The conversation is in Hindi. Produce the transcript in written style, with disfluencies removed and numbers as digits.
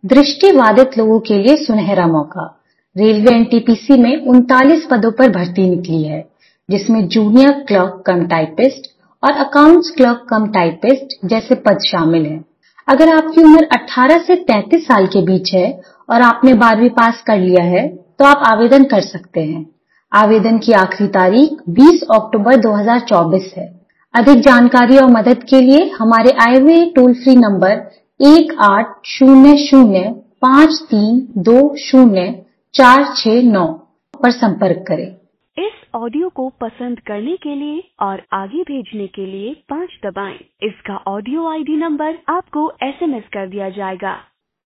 दृष्टिबाधित लोगों के लिए सुनहरा मौका। रेलवे एनटीपीसी में 39 पदों पर भर्ती निकली है, जिसमें जूनियर क्लर्क कम टाइपिस्ट और अकाउंट्स क्लर्क कम टाइपिस्ट जैसे पद शामिल हैं। अगर आपकी उम्र 18 से 33 साल के बीच है और आपने 12वीं पास कर लिया है, तो आप आवेदन कर सकते हैं। आवेदन की आखिरी तारीख 20 अक्टूबर 2024 है। अधिक जानकारी और मदद के लिए हमारे आए हुए टोल फ्री नंबर 180053204669 पर संपर्क करें। इस ऑडियो को पसंद करने के लिए और आगे भेजने के लिए 5 दबाएं। इसका ऑडियो आईडी नंबर आपको एसएमएस कर दिया जाएगा।